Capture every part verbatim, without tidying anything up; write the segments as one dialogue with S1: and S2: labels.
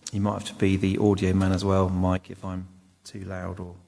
S1: You might have to be the audio man as well, Mike, if I'm too loud or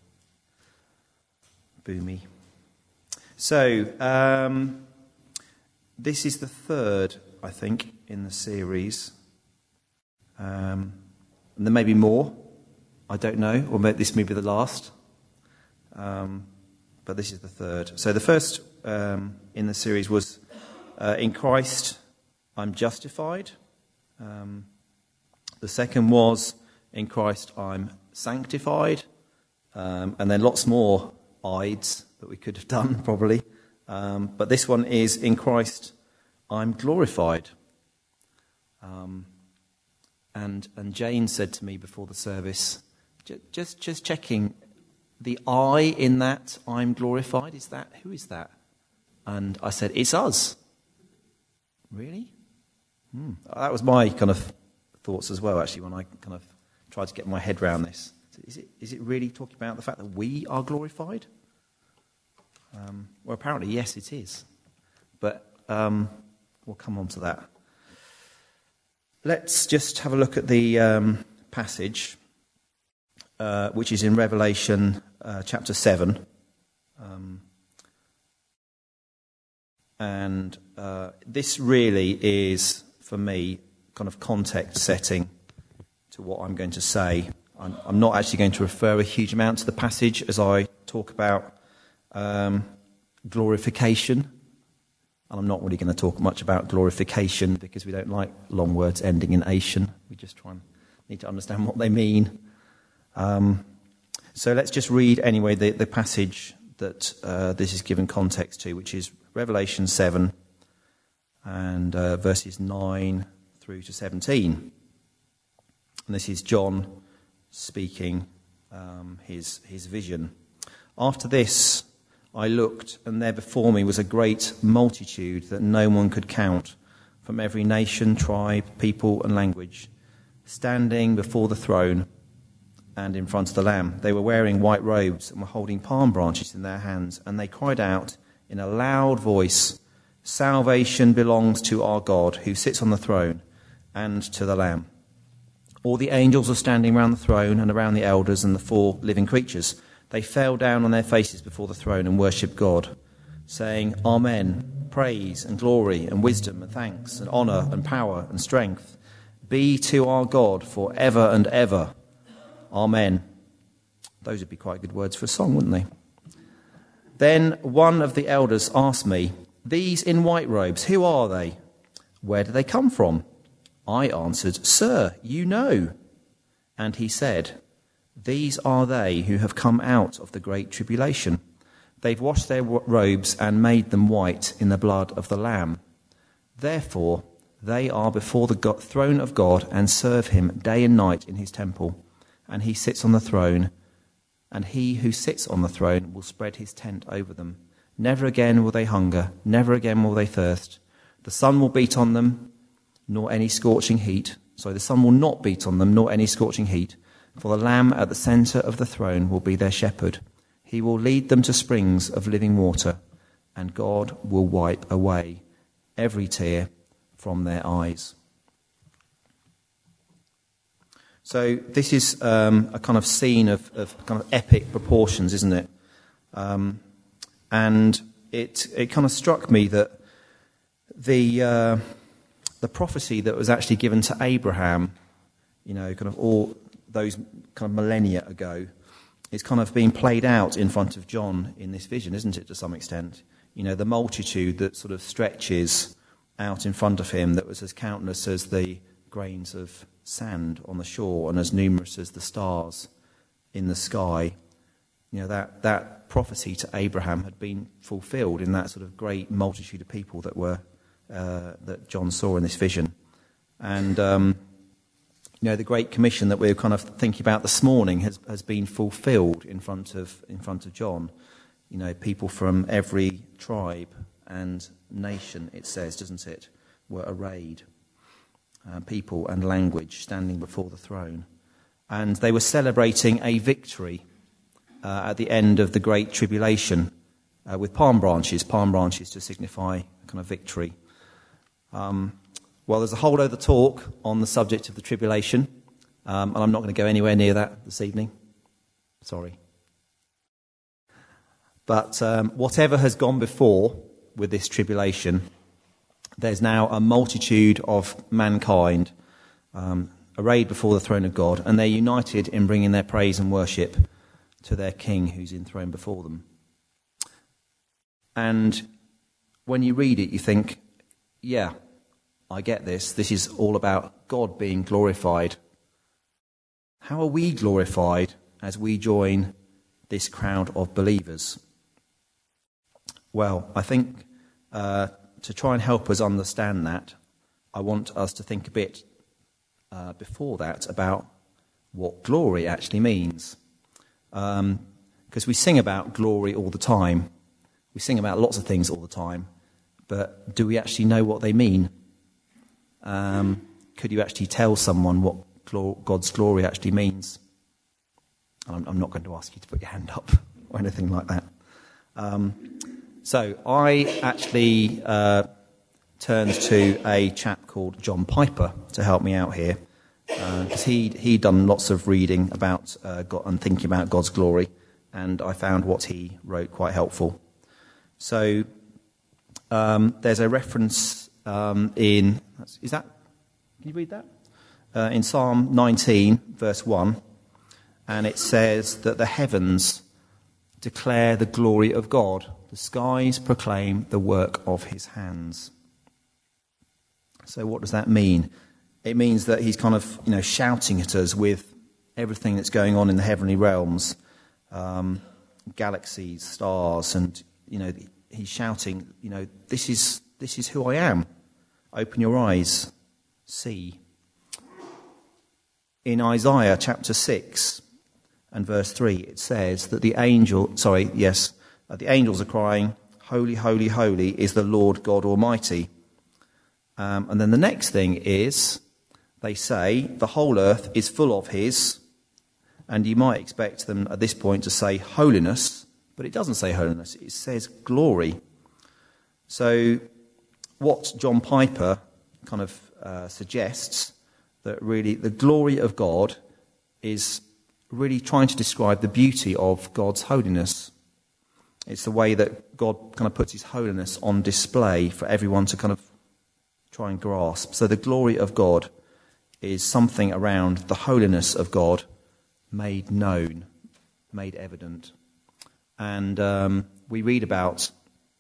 S1: boomy. So, um, this is the third, I think, in the series. Um, and there may be more, I don't know, or maybe this may be the last. Um, but this is the third. So the first um, in the series was, uh, in Christ, I'm justified. Um, the second was, in Christ, I'm sanctified. Um, and then lots more Ides that we could have done, probably. Um, but this one is, in Christ, I'm glorified. Um, and and Jane said to me before the service, just just checking, the I in that, I'm glorified, is that, who is that? And I said, it's us. Really? Hmm. That was my kind of thoughts as well, actually, when I kind of tried to get my head around this. Is it is it really talking about the fact that we are glorified? Um, well, apparently, yes, it is. But um, we'll come on to that. Let's just have a look at the um, passage, uh, which is in Revelation uh, chapter seven. Um, and uh, this really is, for me, kind of context setting to what I'm going to say. I'm, I'm not actually going to refer a huge amount to the passage as I talk about um, glorification. And I'm not really going to talk much about glorification because we don't like long words ending in ation. We just try and need to understand what they mean. Um, so let's just read anyway the, the passage that uh, this is given context to, which is Revelation seven and uh, verses nine through to seventeen. And this is John speaking um, his his vision. After this, I looked, and there before me was a great multitude that no one could count, from every nation, tribe, people, and language, standing before the throne and in front of the Lamb. They were wearing white robes and were holding palm branches in their hands, and they cried out in a loud voice, "Salvation belongs to our God, who sits on the throne, and to the Lamb." All the angels were standing around the throne and around the elders and the four living creatures. They fell down on their faces before the throne and worshipped God, saying, "Amen, praise and glory and wisdom and thanks and honour and power and strength be to our God for ever and ever. Amen." Those would be quite good words for a song, wouldn't they? Then one of the elders asked me, "These in white robes, who are they? Where do they come from?" I answered, "Sir, you know." And he said, "These are they who have come out of the great tribulation. They've washed their robes and made them white in the blood of the Lamb. Therefore, they are before the throne of God and serve him day and night in his temple. And he sits on the throne, and he who sits on the throne will spread his tent over them. Never again will they hunger, never again will they thirst. The sun will beat on them, nor any scorching heat. So the sun will not beat on them, nor any scorching heat. For the Lamb at the centre of the throne will be their shepherd. He will lead them to springs of living water, and God will wipe away every tear from their eyes." So this is um, a kind of scene of, of kind of epic proportions, isn't it? Um, and it it kind of struck me that the uh, the prophecy that was actually given to Abraham, you know, kind of all those kind of millennia ago, is kind of being played out in front of John in this vision, isn't it, to some extent? You know, the multitude that sort of stretches out in front of him that was as countless as the grains of sand on the shore and as numerous as the stars in the sky. You know, that, that prophecy to Abraham had been fulfilled in that sort of great multitude of people that were uh, that John saw in this vision. And um You know, the Great Commission that we were kind of thinking about this morning has, has been fulfilled in front of in front of John. You know, people from every tribe and nation, it says, doesn't it, were arrayed. Uh, people and language standing before the throne. And they were celebrating a victory uh, at the end of the Great Tribulation uh, with palm branches, palm branches to signify kind of victory. Um Well, there's a whole other talk on the subject of the tribulation, Um, and I'm not going to go anywhere near that this evening. Sorry. But um, whatever has gone before with this tribulation, there's now a multitude of mankind um, arrayed before the throne of God, and they're united in bringing their praise and worship to their King who's enthroned before them. And when you read it, you think, yeah, I get this. This is all about God being glorified. How are we glorified as we join this crowd of believers? Well, I think uh, to try and help us understand that, I want us to think a bit uh, before that about what glory actually means. Because um, we sing about glory all the time. We sing about lots of things all the time. But do we actually know what they mean? Um, could you actually tell someone what glo- God's glory actually means? And I'm, I'm not going to ask you to put your hand up or anything like that. Um, so I actually uh, turned to a chap called John Piper to help me out here, because uh, he he'd done lots of reading about uh, God and thinking about God's glory, and I found what he wrote quite helpful. So um, there's a reference um, in is that can you read that uh, in Psalm nineteen verse one, and it says that the heavens declare the glory of God. The skies proclaim the work of his hands. So what does that mean? It means that he's kind of, you know, shouting at us with everything that's going on in the heavenly realms, um, galaxies, stars, and, you know, he's shouting, you know, this is this is who I am. Open your eyes, see. In Isaiah chapter six and verse three, it says that the angel, sorry, yes, uh, the angels are crying, holy, holy, holy is the Lord God Almighty. Um, and then the next thing is, they say, the whole earth is full of his, and you might expect them at this point to say holiness, but it doesn't say holiness, it says glory. So what John Piper kind of uh, suggests, that really the glory of God is really trying to describe the beauty of God's holiness. It's the way that God kind of puts his holiness on display for everyone to kind of try and grasp. So the glory of God is something around the holiness of God made known, made evident. And um, we read about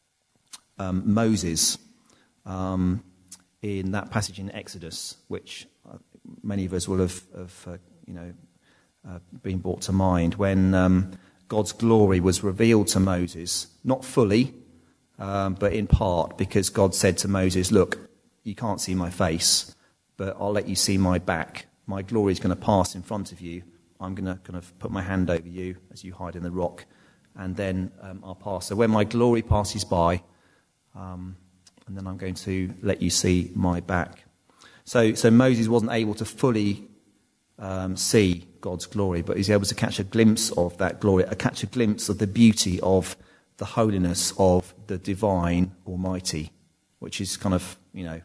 S1: um, Moses um, in that passage in Exodus, which uh, many of us will have, have uh, you know, uh, been brought to mind, when um, God's glory was revealed to Moses, not fully, um, but in part, because God said to Moses, look, you can't see my face, but I'll let you see my back. My glory is going to pass in front of you. I'm going to kind of put my hand over you as you hide in the rock, and then um, I'll pass. So when my glory passes by, um, and then I'm going to let you see my back. So, so Moses wasn't able to fully um, see God's glory, but he's able to catch a glimpse of that glory, uh, catch a glimpse of the beauty of the holiness of the divine Almighty, which is kind of, you know,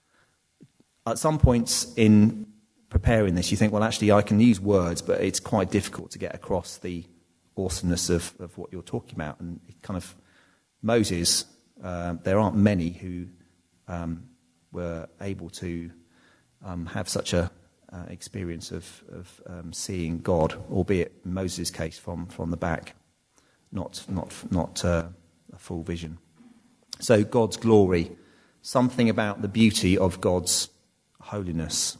S1: at some points in preparing this, you think, well, actually, I can use words, but it's quite difficult to get across the awesomeness of, of what you're talking about. And it kind of, Moses, uh, there aren't many who um, were able to um, have such a uh, experience of, of um, seeing God, albeit in Moses' case from, from the back, not not not uh, a full vision. So God's glory, something about the beauty of God's holiness.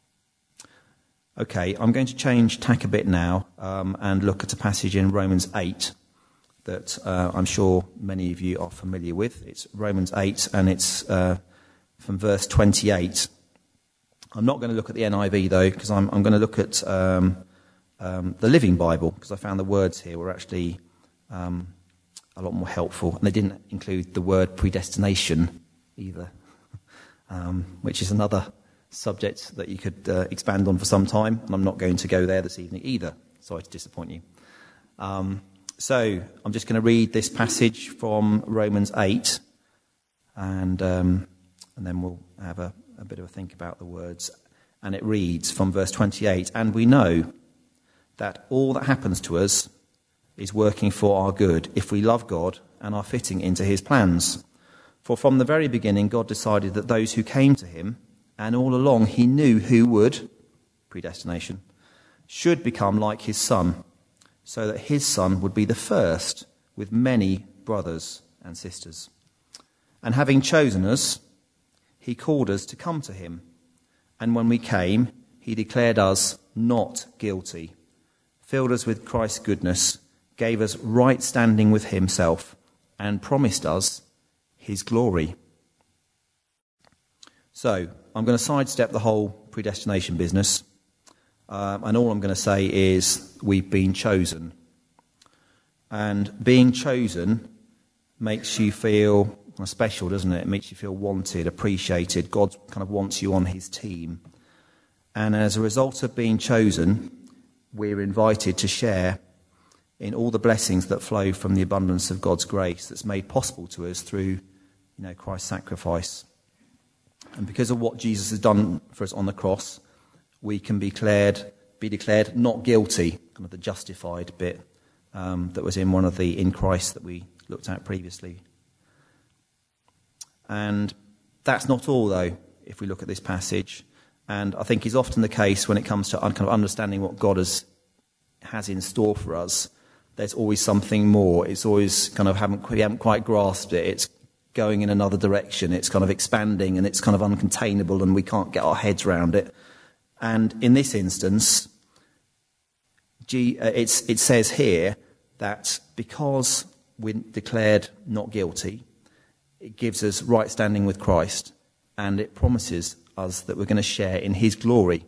S1: Okay, I'm going to change tack a bit now um, and look at a passage in Romans eight that uh, I'm sure many of you are familiar with. It's Romans eight, and it's uh, from verse twenty-eight. I'm not going to look at the N I V, though, because I'm, I'm going to look at um, um, the Living Bible, because I found the words here were actually um, a lot more helpful. And they didn't include the word predestination either, um, which is another subject that you could uh, expand on for some time, and I'm not going to go there this evening either. Sorry to disappoint you. Um, so I'm just going to read this passage from Romans eight, and um, and then we'll have a, a bit of a think about the words. And it reads from verse twenty-eight, "And we know that all that happens to us is working for our good if we love God and are fitting into his plans. For from the very beginning, God decided that those who came to him, and all along he knew who would, predestination, should become like his son, so that his son would be the first with many brothers and sisters. And having chosen us, he called us to come to him. And when we came, he declared us not guilty, filled us with Christ's goodness, gave us right standing with himself, and promised us his glory." So, I'm going to sidestep the whole predestination business. Um, and all I'm going to say is we've been chosen. And being chosen makes you feel well, special, doesn't it? It makes you feel wanted, appreciated. God kind of wants you on his team. And as a result of being chosen, we're invited to share in all the blessings that flow from the abundance of God's grace that's made possible to us through, you know, Christ's sacrifice. And because of what Jesus has done for us on the cross, we can be declared, be declared not guilty, kind of the justified bit um, that was in one of the in Christ that we looked at previously. And that's not all, though, if we look at this passage. And I think is often the case when it comes to kind of understanding what God has has in store for us. There's always something more. It's always kind of haven't we haven't quite grasped it. It's going in another direction. It's kind of expanding and it's kind of uncontainable and we can't get our heads around it. And in this instance, G, uh, it's, it says here that because we're declared not guilty, it gives us right standing with Christ, and it promises us that we're going to share in his glory.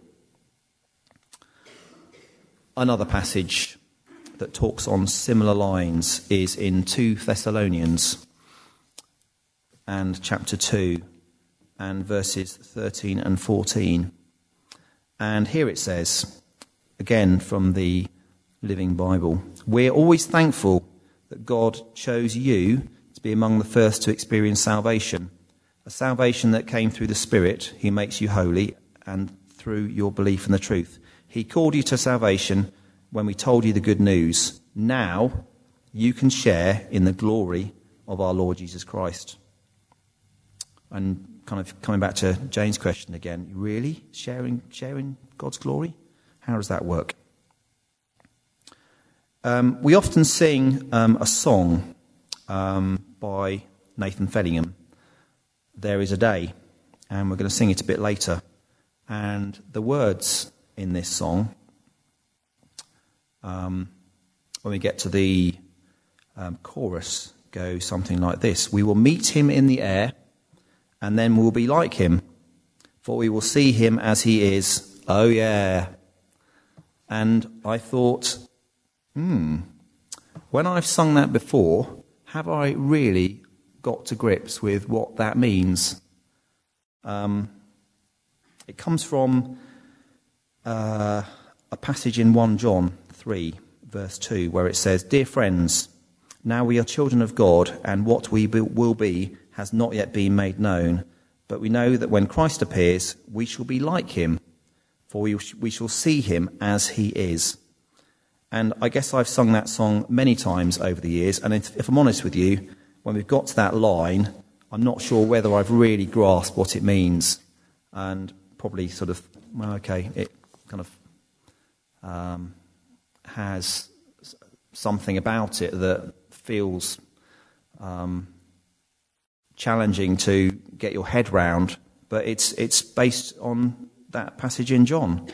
S1: Another passage that talks on similar lines is in Second Thessalonians and chapter two and verses thirteen and fourteen. And here it says, again from the Living Bible, "We're always thankful that God chose you to be among the first to experience salvation, a salvation that came through the Spirit who makes you holy and through your belief in the truth. He called you to salvation when we told you the good news. Now you can share in the glory of our Lord Jesus Christ." And kind of coming back to Jane's question again, really sharing sharing God's glory? How does that work? Um, we often sing um, a song um, by Nathan Fellingham, "There Is a Day," and we're going to sing it a bit later. And the words in this song, um, when we get to the um, chorus, go something like this: "We will meet him in the air, and then we'll be like him, for we will see him as he is. Oh yeah." And I thought, hmm, when I've sung that before, have I really got to grips with what that means? Um, it comes from uh, a passage in First John three, verse two, where it says, "Dear friends, now we are children of God, and what we be, will be has not yet been made known. But we know that when Christ appears, we shall be like him, for we, we shall see him as he is." And I guess I've sung that song many times over the years, and if, if I'm honest with you, when we've got to that line, I'm not sure whether I've really grasped what it means, and probably sort of, well, okay, it kind of um, has something about it that feels um, challenging to get your head round, but it's it's based on that passage in John.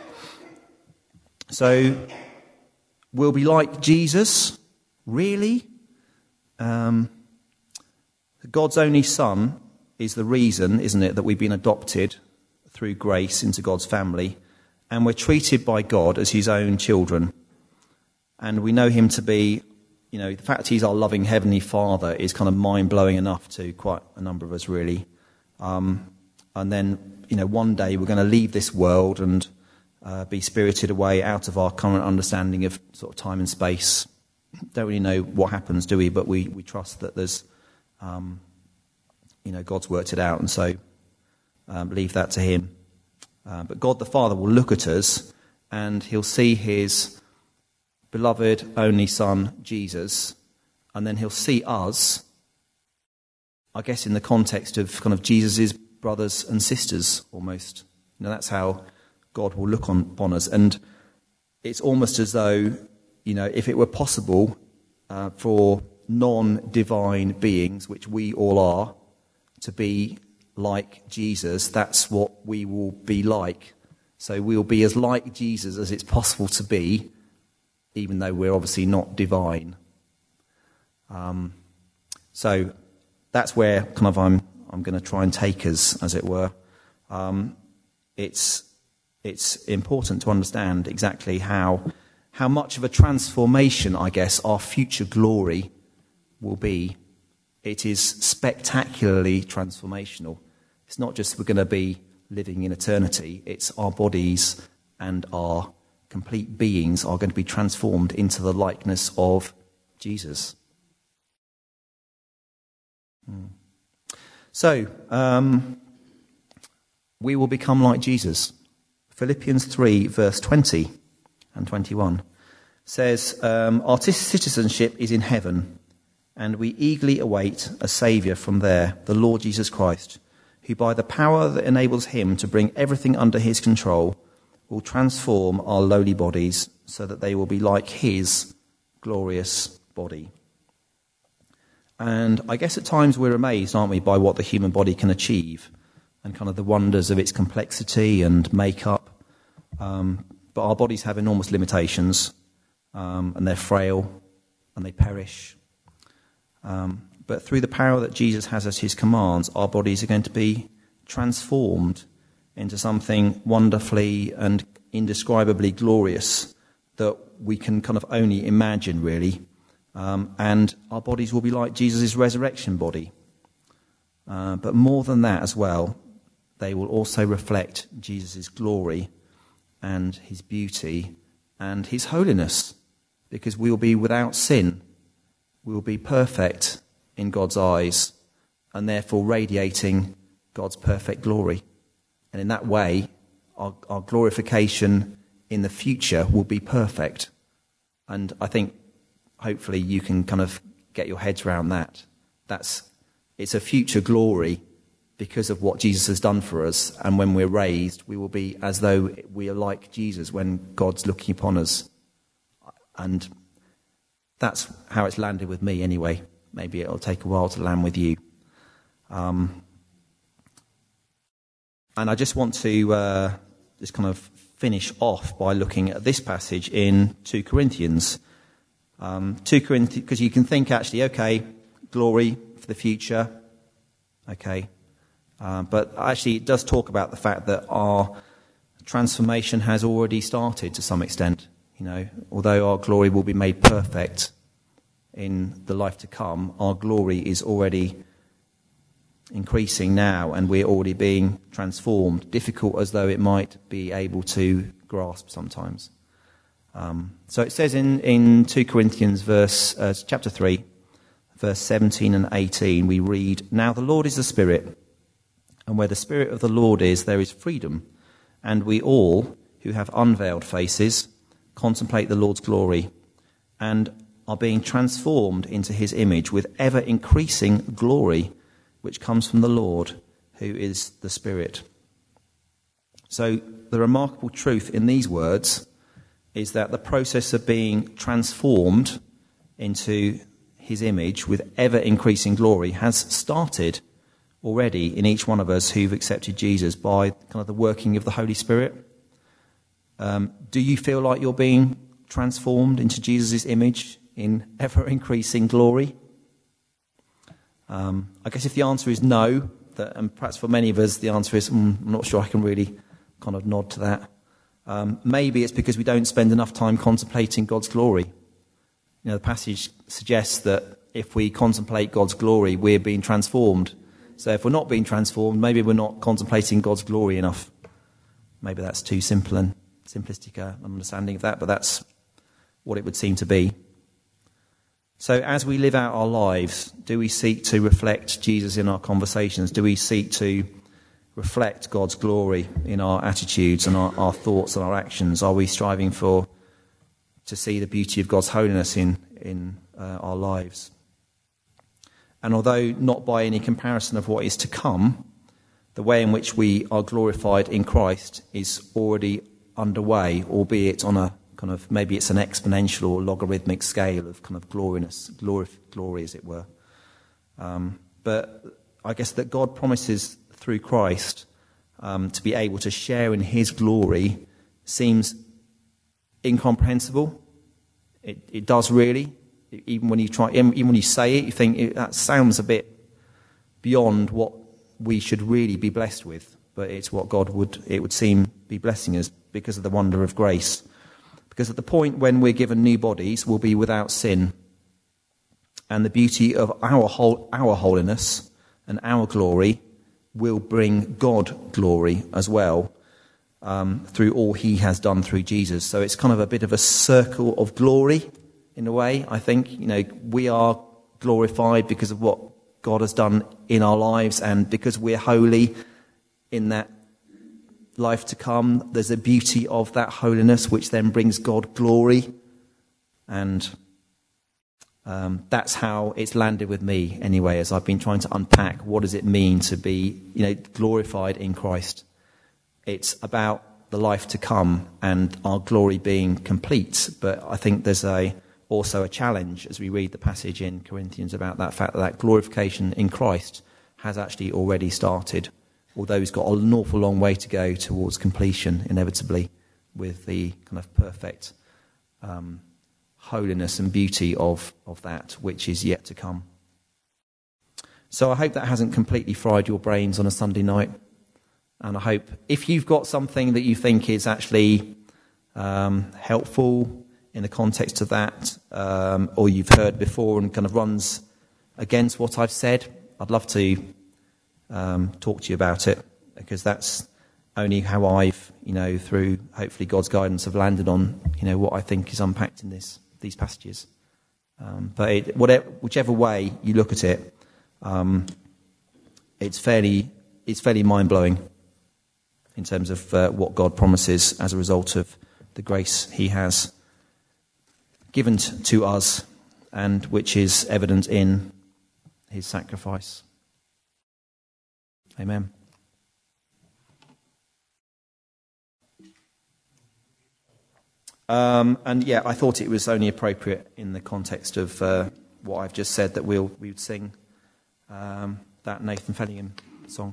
S1: So we'll be like Jesus, really? Um, God's only Son is the reason, isn't it, that we've been adopted through grace into God's family, and we're treated by God as his own children. And we know him to be, you know, the fact he's our loving heavenly Father is kind of mind-blowing enough to quite a number of us, really. Um, and then, you know, one day we're going to leave this world and uh, be spirited away out of our current understanding of sort of time and space. Don't really know what happens, do we? But we, we trust that there's, um, you know, God's worked it out, and so um, leave that to him. Uh, but God the Father will look at us and he'll see his beloved only Son, Jesus, and then he'll see us, I guess in the context of kind of Jesus' brothers and sisters almost. You know, that's how God will look on, upon us. And it's almost as though, you know, if it were possible uh, for non-divine beings, which we all are, to be like Jesus, that's what we will be like. So we will be as like Jesus as it's possible to be, even though we're obviously not divine. Um, so that's where kind of I'm I'm going to try and take us, as it were. Um, it's it's important to understand exactly how how much of a transformation, I guess, our future glory will be. It is spectacularly transformational. It's not just we're going to be living in eternity. It's our bodies and our complete beings are going to be transformed into the likeness of Jesus. Hmm. So, um, we will become like Jesus. Philippians three, verse twenty and twenty-one says, um, our citizenship is in heaven, and we eagerly await a Saviour from there, the Lord Jesus Christ, who by the power that enables him to bring everything under his control will transform our lowly bodies so that they will be like his glorious body. And I guess at times we're amazed, aren't we, by what the human body can achieve and kind of the wonders of its complexity and makeup. Um, but our bodies have enormous limitations, um, and they're frail and they perish. Um, but through the power that Jesus has at his commands, our bodies are going to be transformed into something wonderfully and indescribably glorious that we can kind of only imagine, really. Um, and our bodies will be like Jesus' resurrection body. Uh, but more than that as well, they will also reflect Jesus' glory and his beauty and his holiness, because we will be without sin. We will be perfect in God's eyes and therefore radiating God's perfect glory. And in that way, our, our glorification in the future will be perfect. And I think hopefully you can kind of get your heads around that. That's, it's a future glory because of what Jesus has done for us. And when we're raised, we will be as though we are like Jesus when God's looking upon us. And that's how it's landed with me anyway. Maybe it'll take a while to land with you. Um, and I just want to uh, just kind of finish off by looking at this passage in Second Corinthians. Um, Second Corinthians, because you can think actually, okay, glory for the future, okay. Uh, but actually it does talk about the fact that our transformation has already started to some extent. You know, although our glory will be made perfect in the life to come, our glory is already increasing now, and we're already being transformed, difficult as though it might be able to grasp sometimes. Um, so it says in, in Second Corinthians verse, uh, chapter three, verse seventeen and eighteen, we read, "Now the Lord is the Spirit, and where the Spirit of the Lord is, there is freedom. And we all, who have unveiled faces, contemplate the Lord's glory, and are being transformed into his image with ever-increasing glory, which comes from the Lord, who is the Spirit." So the remarkable truth in these words is that the process of being transformed into his image with ever-increasing glory has started already in each one of us who've accepted Jesus by kind of the working of the Holy Spirit. Um, do you feel like you're being transformed into Jesus' image in ever-increasing glory? Um, I guess if the answer is no, that, and perhaps for many of us the answer is, mm, I'm not sure I can really kind of nod to that. Um, maybe it's because we don't spend enough time contemplating God's glory. You know, the passage suggests that if we contemplate God's glory, we're being transformed. So if we're not being transformed, maybe we're not contemplating God's glory enough. Maybe that's too simple and simplistic uh, understanding of that, but that's what it would seem to be. So as we live out our lives, do we seek to reflect Jesus in our conversations? Do we seek to reflect God's glory in our attitudes and our, our thoughts and our actions? Are we striving for to see the beauty of God's holiness in, in uh, our lives? And although not by any comparison of what is to come, the way in which we are glorified in Christ is already underway, albeit on a kind of, maybe it's an exponential or logarithmic scale of kind of gloriness, glory, glory as it were. Um, but I guess that God promises through Christ um, to be able to share in his glory seems incomprehensible. It, it does really. Even when you try, even when you say it, you think it, that sounds a bit beyond what we should really be blessed with. But it's what God would, it would seem, be blessing us because of the wonder of grace. Because at the point when we're given new bodies, we'll be without sin. And the beauty of our whole, our holiness and our glory will bring God glory as well, um, through all he has done through Jesus. So it's kind of a bit of a circle of glory in a way, I think. You know, we are glorified because of what God has done in our lives, and because we're holy in that life to come, there's a beauty of that holiness which then brings God glory. And um, that's how it's landed with me anyway, as I've been trying to unpack what does it mean to be, you know, glorified in Christ. It's about the life to come and our glory being complete. But I think there's a also a challenge as we read the passage in Corinthians about that fact that, that glorification in Christ has actually already started, although he's got an awful long way to go towards completion, inevitably, with the kind of perfect um, holiness and beauty of, of that which is yet to come. So I hope that hasn't completely fried your brains on a Sunday night. And I hope if you've got something that you think is actually um, helpful in the context of that, um, or you've heard before and kind of runs against what I've said, I'd love to um, talk to you about it, because that's only how I've, you know, through hopefully God's guidance, have landed on, you know, what I think is unpacked in this these passages. Um, but it, whatever, whichever way you look at it, um, it's fairly it's fairly mind blowing in terms of uh, what God promises as a result of the grace he has given t- to us, and which is evident in his sacrifice. Amen. Um, and yeah, I thought it was only appropriate in the context of uh, what I've just said that we'll we would sing um, that Nathan Fellingham song.